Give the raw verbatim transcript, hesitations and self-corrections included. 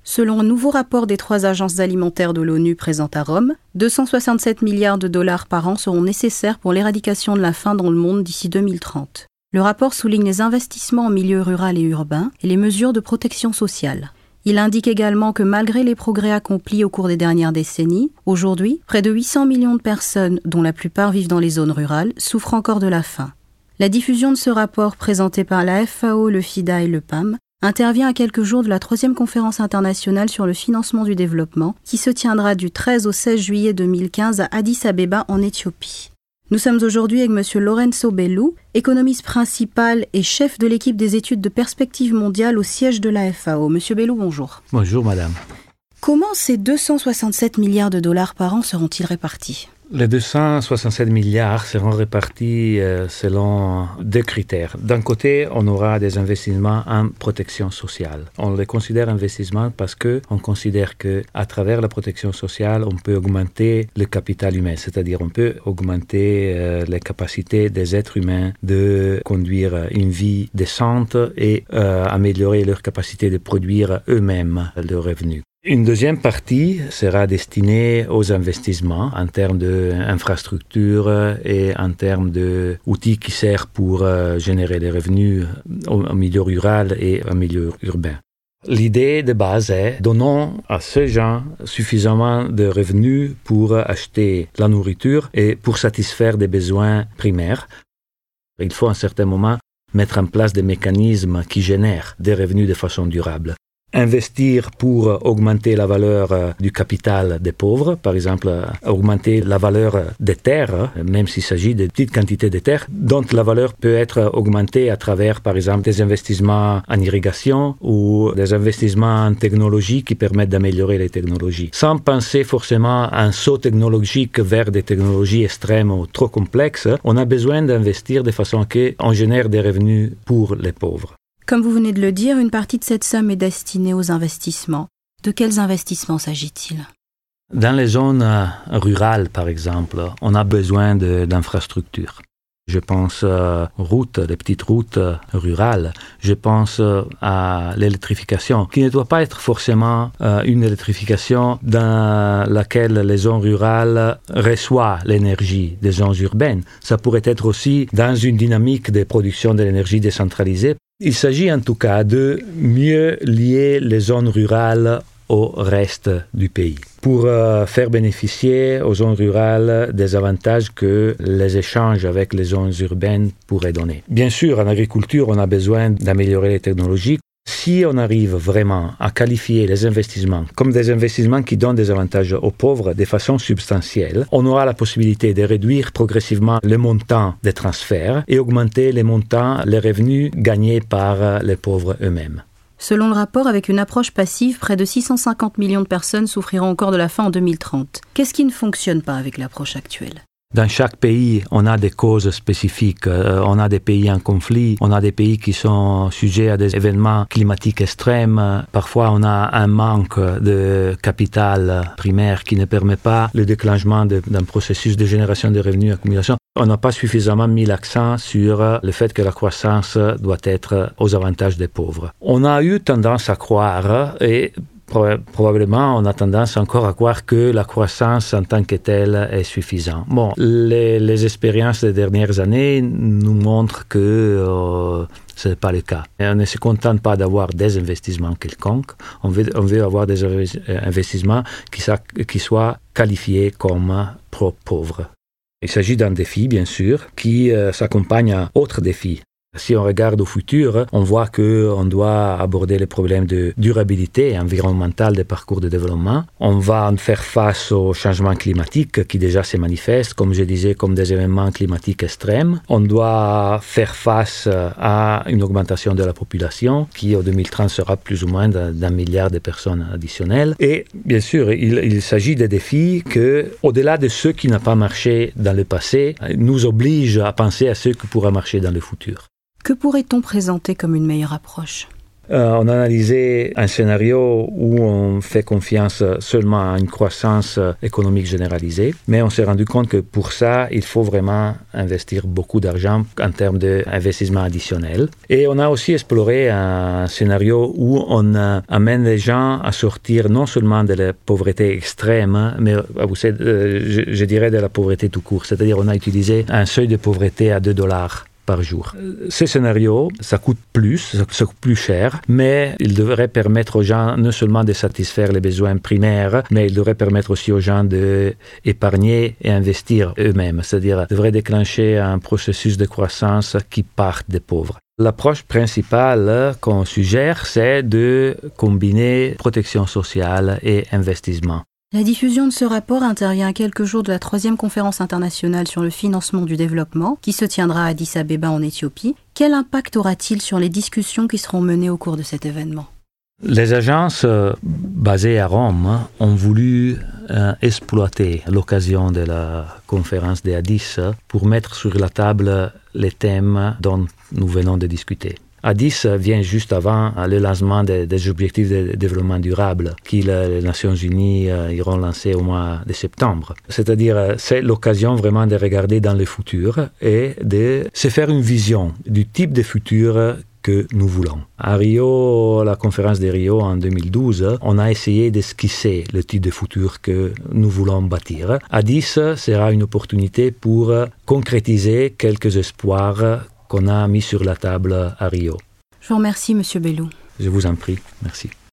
Selon un nouveau rapport des trois agences alimentaires de l'ONU présentes à Rome, deux cent soixante-sept milliards de dollars par an seront nécessaires pour l'éradication de la faim dans le monde d'ici deux mille trente. Le rapport souligne les investissements en milieu rural et urbain et les mesures de protection sociale. Il indique également que malgré les progrès accomplis au cours des dernières décennies, aujourd'hui, près de huit cents millions de personnes, dont la plupart vivent dans les zones rurales, souffrent encore de la faim. La diffusion de ce rapport présenté par la F A O, le FIDA et le P A M intervient à quelques jours de la troisième conférence internationale sur le financement du développement qui se tiendra du treize au seize juillet deux mille quinze à Addis Abeba en Éthiopie. Nous sommes aujourd'hui avec M. Lorenzo Bellu, économiste principal et chef de l'équipe des études de perspective mondiale au siège de la F A O. M. Bellu, bonjour. Bonjour, madame. Comment ces deux cent soixante-sept milliards de dollars par an seront-ils répartis ? Les deux cent soixante-sept milliards seront répartis euh, selon deux critères. D'un côté, on aura des investissements en protection sociale. On les considère investissements parce qu'on considère qu'à travers la protection sociale, on peut augmenter le capital humain, c'est-à-dire on peut augmenter euh, les capacités des êtres humains de conduire une vie décente et euh, améliorer leur capacité de produire eux-mêmes leurs revenus. Une deuxième partie sera destinée aux investissements en termes d'infrastructures et en termes d'outils qui servent pour euh, générer des revenus au, au milieu rural et au milieu urbain. L'idée de base est donnons à ces gens suffisamment de revenus pour acheter la nourriture et pour satisfaire des besoins primaires. Il faut à un certain moment mettre en place des mécanismes qui génèrent des revenus de façon durable. Investir pour augmenter la valeur du capital des pauvres, par exemple augmenter la valeur des terres, même s'il s'agit de petites quantités de terres, dont la valeur peut être augmentée à travers, par exemple, des investissements en irrigation ou des investissements en technologie qui permettent d'améliorer les technologies. Sans penser forcément à un saut technologique vers des technologies extrêmes ou trop complexes, on a besoin d'investir de façon qu'on génère des revenus pour les pauvres. Comme vous venez de le dire, une partie de cette somme est destinée aux investissements. De quels investissements s'agit-il ? Dans les zones rurales, par exemple, on a besoin de, d'infrastructures. Je pense euh, aux routes, les petites routes euh, rurales. Je pense euh, à l'électrification, qui ne doit pas être forcément euh, une électrification dans laquelle les zones rurales reçoivent l'énergie des zones urbaines. Ça pourrait être aussi dans une dynamique de production de l'énergie décentralisée. Il s'agit en tout cas de mieux lier les zones rurales au reste du pays pour euh, faire bénéficier aux zones rurales des avantages que les échanges avec les zones urbaines pourraient donner. Bien sûr, en agriculture, on a besoin d'améliorer les technologies. Si on arrive vraiment à qualifier les investissements comme des investissements qui donnent des avantages aux pauvres de façon substantielle, on aura la possibilité de réduire progressivement le montant des transferts et augmenter les montants, les revenus gagnés par les pauvres eux-mêmes. Selon le rapport, avec une approche passive, près de six cent cinquante millions de personnes souffriront encore de la faim en deux mille trente. Qu'est-ce qui ne fonctionne pas avec l'approche actuelle ? Dans chaque pays, on a des causes spécifiques. Euh, on a des pays en conflit, on a des pays qui sont sujets à des événements climatiques extrêmes. Parfois, on a un manque de capital primaire qui ne permet pas le déclenchement de, d'un processus de génération de revenus et accumulation. On n'a pas suffisamment mis l'accent sur le fait que la croissance doit être aux avantages des pauvres. On a eu tendance à croire, et probablement, on a tendance encore à croire que la croissance en tant que telle est suffisante. Bon, les, les expériences des dernières années nous montrent que euh, ce n'est pas le cas. Et on ne se contente pas d'avoir des investissements quelconques, on veut, on veut avoir des investissements qui, qui soient qualifiés comme pro-pauvres. Il s'agit d'un défi, bien sûr, qui euh, s'accompagne à d'autres défis. Si on regarde au futur, on voit qu'on doit aborder les problèmes de durabilité environnementale des parcours de développement. On va faire face aux changements climatiques qui déjà se manifestent, comme je disais, comme des événements climatiques extrêmes. On doit faire face à une augmentation de la population qui, en deux mille trente, sera plus ou moins d'un milliard de personnes additionnelles. Et bien sûr, il, il s'agit de défis que, au-delà de ce qui n'a pas marché dans le passé, nous obligent à penser à ce qui pourra marcher dans le futur. Que pourrait-on présenter comme une meilleure approche ? Euh, on a analysé un scénario où on fait confiance seulement à une croissance économique généralisée, mais on s'est rendu compte que pour ça, il faut vraiment investir beaucoup d'argent en termes d'investissement additionnel. Et on a aussi exploré un scénario où on euh, amène les gens à sortir non seulement de la pauvreté extrême, mais vous savez, euh, je, je dirais de la pauvreté tout court. C'est-à-dire on a utilisé un seuil de pauvreté à deux dollars par jour. Ces scénarios, ça coûte plus, ça coûte plus cher, mais il devrait permettre aux gens non seulement de satisfaire les besoins primaires, mais il devrait permettre aussi aux gens d'épargner et investir eux-mêmes. C'est-à-dire, devrait déclencher un processus de croissance qui parte des pauvres. L'approche principale qu'on suggère, c'est de combiner protection sociale et investissement. La diffusion de ce rapport intervient à quelques jours de la troisième conférence internationale sur le financement du développement, qui se tiendra à Addis Abeba en Éthiopie. Quel impact aura-t-il sur les discussions qui seront menées au cours de cet événement ? Les agences basées à Rome ont voulu euh, exploiter l'occasion de la conférence d'Addis pour mettre sur la table les thèmes dont nous venons de discuter. Addis vient juste avant le lancement des, des objectifs de développement durable que les Nations Unies euh, iront lancer au mois de septembre. C'est-à-dire, c'est l'occasion vraiment de regarder dans le futur et de se faire une vision du type de futur que nous voulons. À Rio, la conférence de Rio en deux mille douze, on a essayé d'esquisser le type de futur que nous voulons bâtir. Addis sera une opportunité pour concrétiser quelques espoirs qu'on a mis sur la table à Rio. Je vous remercie, Monsieur Bellou. Je vous en prie. Merci.